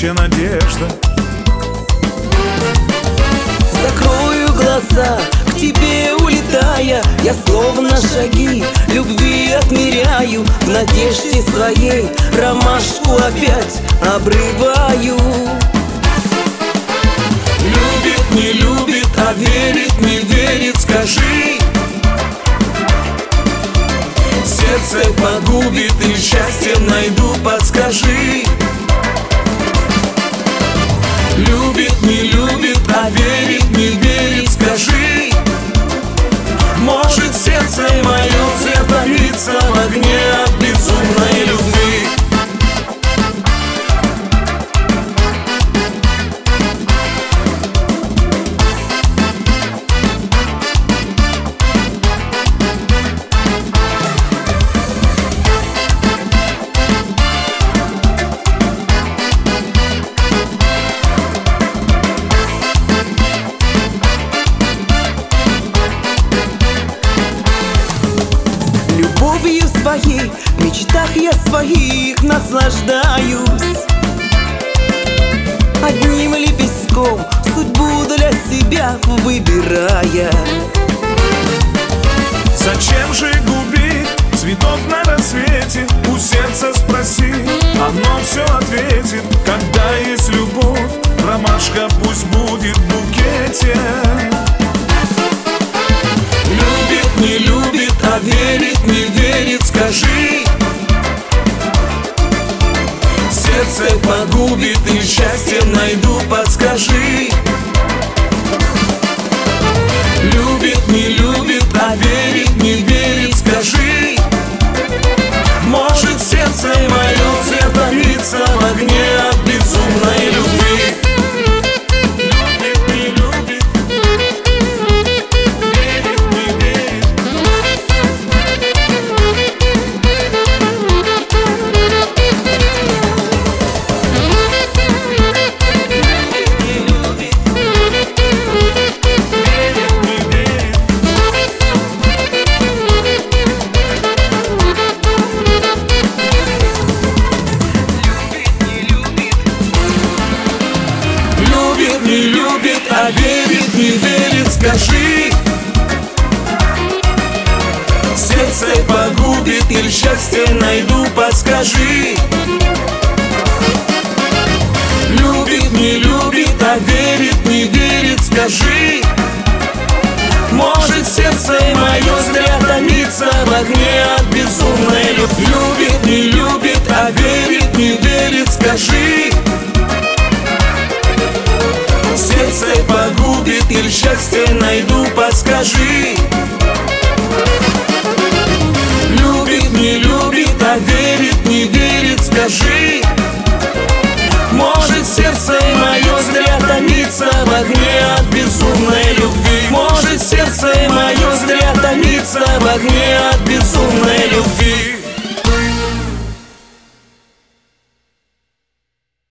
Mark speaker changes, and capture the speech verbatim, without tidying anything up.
Speaker 1: крепче надежда.
Speaker 2: Закрою глаза, к тебе улетая, я словно шаги любви отмеряю. В надежде своей ромашку опять обрываю.
Speaker 1: Любит, не любит, а верит, не верит, скажи. Сердце погубит или счастье найду, подскажи. Любит, не любит, а верит, не верит, скажи. Может, сердце мое все томится в огне от безумной любви.
Speaker 2: Любовью своей, в мечтах я своих наслаждаюсь. Одним лепестком судьбу для себя выбирая.
Speaker 1: Зачем же губить цветов на рассвете? У сердца спроси, оно все ответит. Когда есть любовь, ромашка пусть будет в букете. Любит, не любит, а верит, не верит, скажи. Сердце погубит и счастье найду, подскажи. Любит, не любит, а верит, не верит, скажи. Может, сердце мое все томится в огне от безумной любви. Не любит, а верит, не верит, скажи. Сердце погубит или счастье найду, подскажи. Любит, не любит, а верит, не верит, скажи. Может, сердце мое зря томится в огне от безумной любви. Любит, не любит, а верит, не верит, скажи. Сердце погубит или счастье найду, подскажи. Любит, не любит, а верит, не верит, скажи. Может, сердце мое зря томится в огне от безумной любви. Может, сердце мое зря томится в огне от безумной любви.